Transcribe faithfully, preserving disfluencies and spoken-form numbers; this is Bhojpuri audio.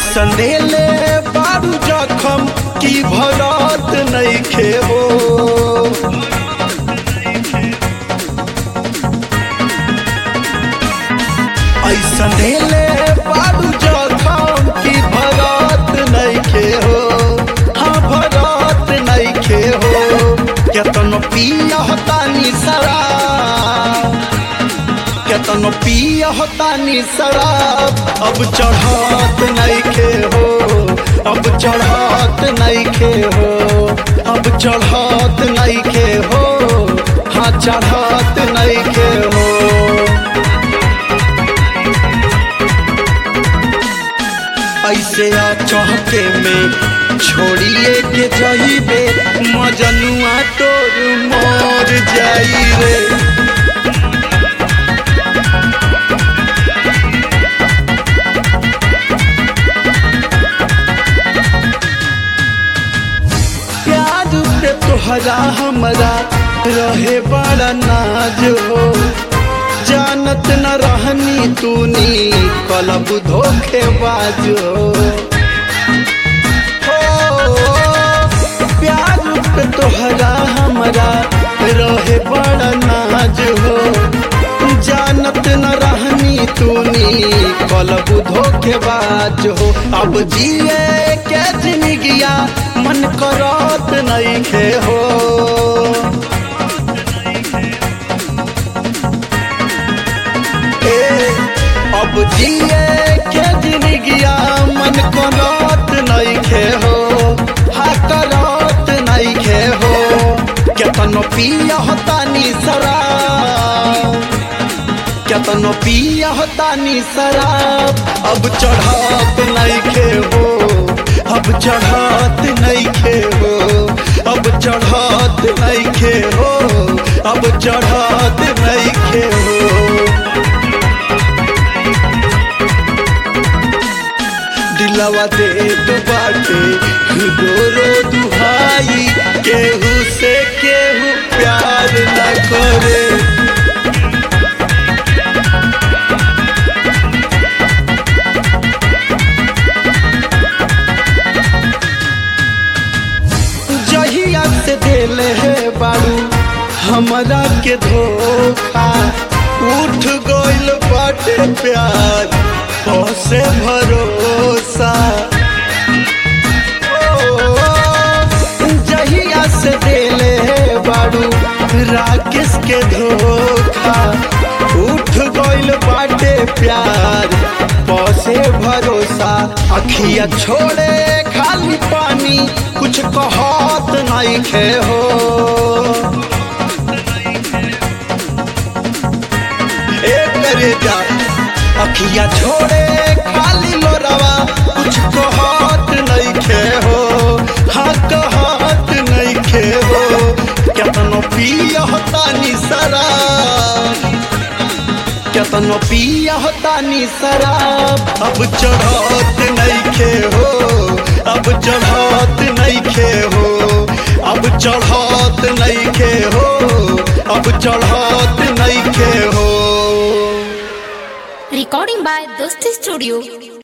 ऐसन देले बारू जखम की भरत नइखे हो। ऐसन देले बारू जखम की भरत नइखे हो। हाँ भरत नइखे हो। केतनो पियहतानी शराब केतनो पियहतानी शराब अब चढ़त नइखे हो। अब चढ़त नइखे हो। अब चढ़त नइखे हो। हाँ चढ़त नइखे हो। ऐसे आ चौके में छोड़िए के जाइबे मजनुआ तोर मोर जाई रे। प्यार पे तोहरा हमरा रहे बड़ा नाज हो। जानत न रहनी तूनी कलब धोखेबाज हो। प्यार पे तोहरा हमरा रहे बड़ा नाज हो। जानत न रहनी तूनी कलब धोखेबाज हो। अब जिए के जिंदगिया मन करत नइखे हो। अब जिए के जिंदगिया मन करत नइखे हो। हाँ करत नइखे हो। केतनो पियहतानी शराब केतनो पियहतानी शराब अब चढ़त नइखे हो। अब चढ़त नइखे हो। अब चढ़त नइखे हो। अब चढ़त नइखे हो। दिलवा दे तो बाटे रो रो दुहाई केहू से केहू प्यार न करे। जहिया से दिल है बारू हमरा के धोखा उठ गइल बाटे प्यार से भरोसा। जहिया से दिले बारू राकेश के धोखा उठ गइल बाटे प्यार से भरोसा। अखिया छोड़े खाली पानी कुछ कहत नइखे हो। एक करे जा अखिया छोड़े खाली लोरवा कुछ कहत नइखे हो। हाँ कहत नइखे हो। केतनो पियहतानी शराब केतनो पियहतानी शराब अब चढ़त नइखे हो। अब चढ़त नइखे हो। अब चढ़त नइखे हो। अब चढ़त नइखे हो। Recording by Dosti Studio.